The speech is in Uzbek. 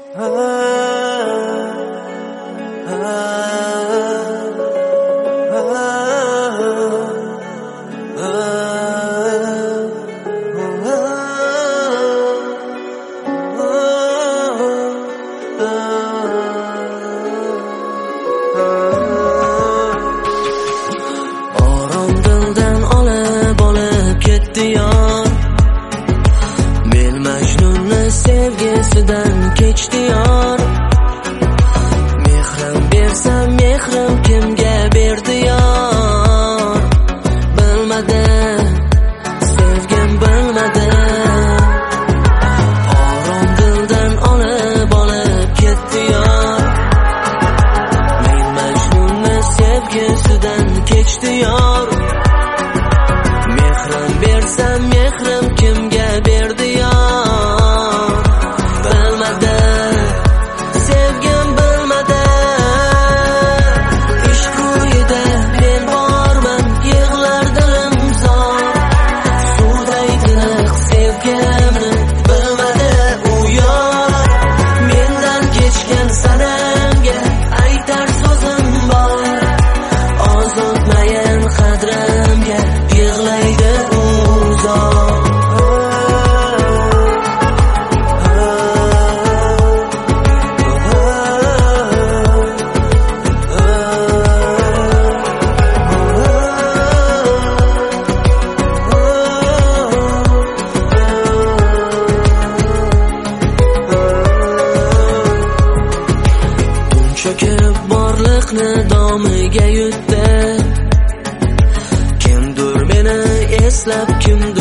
Men Majnunni sevgisidan kechdi yor. Mehrim bersam mehrim kimga berdi yor. Bilmadi, sevgim bilmadi. Orom dildan olib ketdi yor. Men Majnunni sevgisidan kechdi yor. Mehrim bersam mehrim kimga berdi yor. Bilmadi, sevgim bilmadi. Ishq uyida men borman, yig'lar dilim zor. Suvday tiniq sevgimni bilmadi u yor. Mendan kechgan sanamga aytar so'zim bor. Ozodmayin qadrimga yig'laydi u zor. Cho'kib borliqni domiga yutdi. Kimdir meni eslab, kimdir